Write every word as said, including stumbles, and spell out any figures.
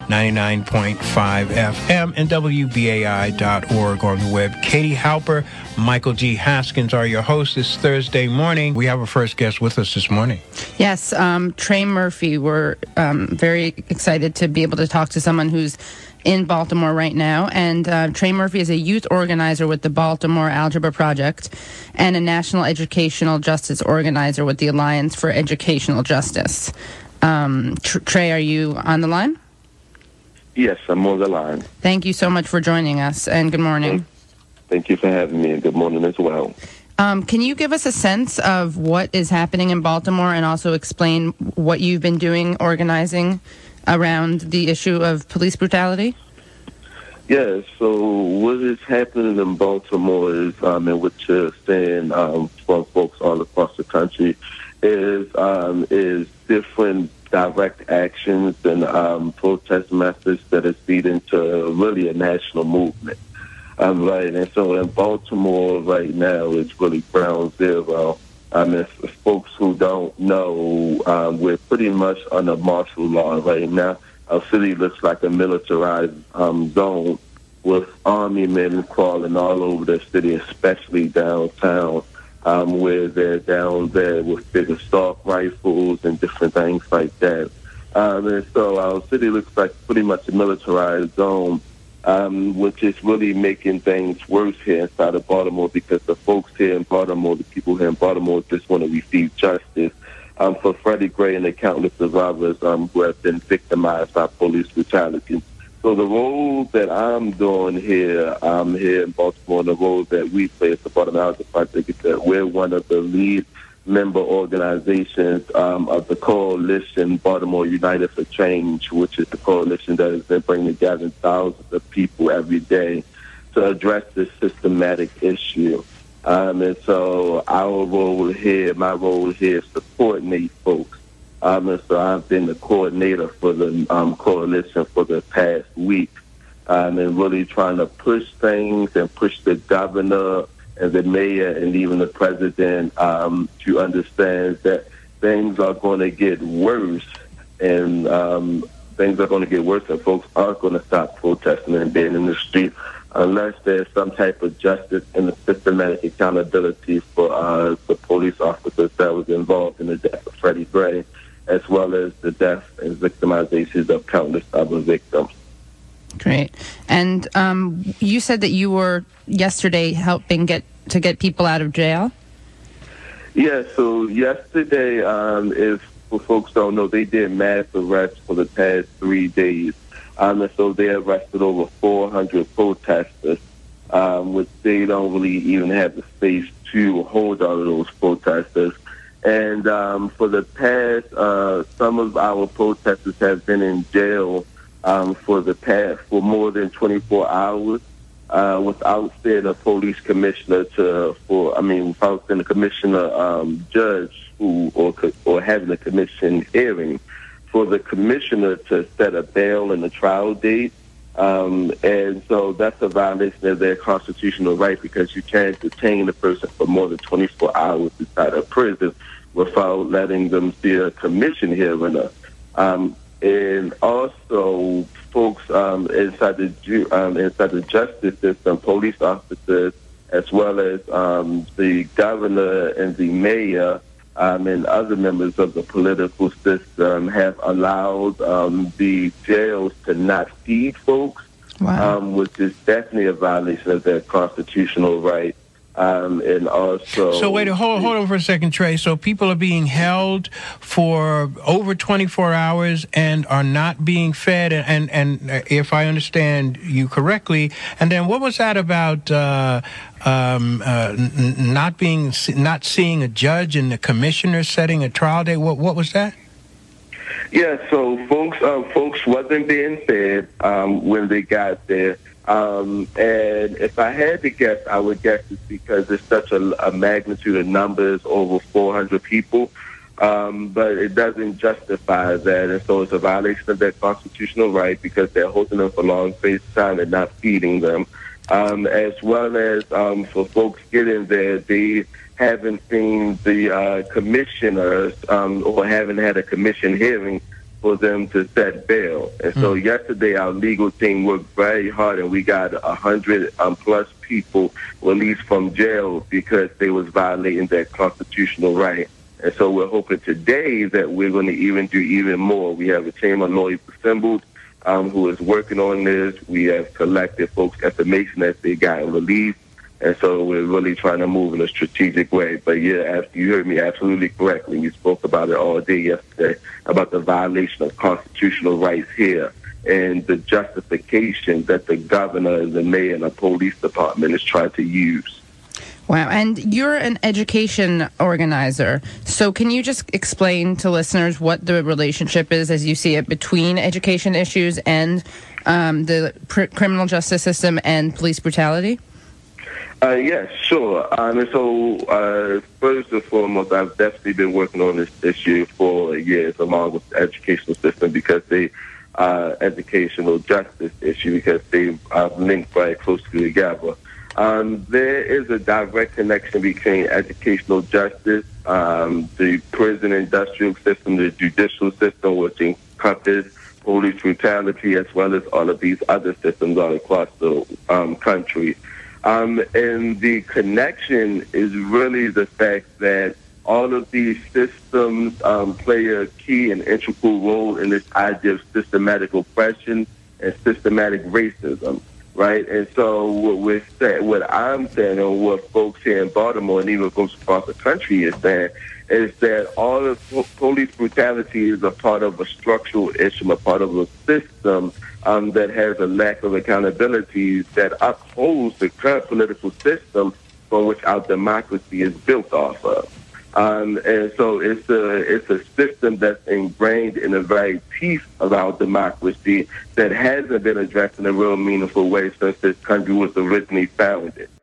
ninety-nine point five F M, and W B A I dot org on the web. Katie Halper, Michael G. Haskins are your hosts this Thursday morning. We have a first guest with us this morning. Yes, um, Trey Murphy. We're um, very excited to be able to talk to someone who's in Baltimore right now. And uh, Trey Murphy is a youth organizer with the Baltimore Algebra Project and a national educational justice organizer with the Alliance for Educational Justice. Um, Tr- Trey, are you on the line? Yes, I'm on the line. Thank you so much for joining us, and good morning. Thank you for having me, and good morning as well. Um, can you give us a sense of what is happening in Baltimore and also explain what you've been doing organizing around the issue of police brutality? Yeah, so what is happening in Baltimore is, um, and what you're saying um, from folks all across the country, is um, is different direct actions and um, protest methods that is feeding to really a national movement. Um, right, and so in Baltimore right now, it's really ground zero. I mean, for folks who don't know, um, we're pretty much under martial law right now. Our city looks like a militarized um, zone with army men crawling all over the city, especially downtown, um, where they're down there with big assault rifles and different things like that. Um, and so our city looks like pretty much a militarized zone, um, which is really making things worse here inside of Baltimore, because the folks here in Baltimore, the people here in Baltimore, just want to receive justice um, for Freddie Gray and the countless survivors um, who have been victimized by police brutality. So the role that I'm doing here, um, here in Baltimore, the role that we play as the Baltimore Algebra Project, is that we're one of the lead member organizations um, of the coalition Baltimore United for Change, which is the coalition that has been bringing together thousands of people every day to address this systematic issue. Um, and so our role here, my role here is to coordinate folks. Um, and so I've been the coordinator for the um, coalition for the past week, um, and really trying to push things and push the governor and the mayor and even the president um, to understand that things are going to get worse, and um, things are going to get worse, and folks aren't going to stop protesting and being in the street unless there's some type of justice and a systematic accountability for uh, the police officers that was involved in the death of Freddie Gray, as well as the death and victimizations of countless other victims. Great. And um, you said that you were yesterday helping get to get people out of jail? Yeah, so yesterday, um, if for folks don't know, they did mass arrests for the past three days. Um, and so they arrested over four hundred protesters, um, which they don't really even have the space to hold all of those protesters. And um, for the past, uh, some of our protesters have been in jail um, for the past, for more than twenty-four hours, uh, without sending a police commissioner to, for, I mean, without sending a commissioner um, judge who, or, or having a commission hearing for the commissioner to set a bail and a trial date. Um, and so that's a violation of their constitutional right, because you can't detain a person for more than twenty-four hours inside a prison without letting them see a commission hearing. Um, and also, folks um, inside the ju- um, inside the justice system, police officers, as well as um, the governor and the mayor um, and other members of the political system, have allowed um, the jails to not feed folks. Wow. Um, which is definitely a violation of their constitutional right. Um, and also... So wait, hold, hold on for a second, Trey. So people are being held for over twenty-four hours and are not being fed, and, and, and if I understand you correctly, and then what was that about uh, um, uh, n- not being, not seeing a judge and the commissioner setting a trial date? What, what was that? Yeah, so folks, uh, folks wasn't being fed um, when they got there. Um, and if I had to guess, I would guess it's because it's such a, a magnitude of numbers, over four hundred people. Um, but it doesn't justify that. And so it's a violation of their constitutional right, because they're holding them for long periods of time and not feeding them. Um, as well as um, for folks getting there, they haven't seen the uh, commissioners um, or haven't had a commission hearing for them to set bail. And so mm. yesterday our legal team worked very hard, and we got a hundred um, plus people released from jail because they was violating their constitutional right. And so we're hoping today that we're going to even do even more. We have a team of lawyers assembled um, who is working on this. We have collected folks' information that they got released. And so we're really trying to move in a strategic way. But, yeah, you heard me absolutely correctly. You spoke about it all day yesterday, about the violation of constitutional rights here and the justification that the governor, the mayor, and the police department is trying to use. Wow. And you're an education organizer. So can you just explain to listeners what the relationship is, as you see it, between education issues and um, the pr- criminal justice system and police brutality? Uh, yes, sure. Um, and so, uh, first and foremost, I've definitely been working on this issue for years, along with the educational system, because they uh, educational justice issue, because they are linked very closely together. Um, there is a direct connection between educational justice, um, the prison industrial system, the judicial system, which encompasses police brutality, as well as all of these other systems all across the um, country. Um, and the connection is really the fact that all of these systems um, play a key and integral role in this idea of systematic oppression and systematic racism, right? And so what we're saying, what I'm saying, and what folks here in Baltimore and even folks across the country is saying, is that all of police brutality is a part of a structural issue, a part of a system um, that has a lack of accountability that upholds the current political system from which our democracy is built off of. Um, and so it's a, it's a system that's ingrained in the very teeth of our democracy that hasn't been addressed in a real meaningful way since this country was originally founded.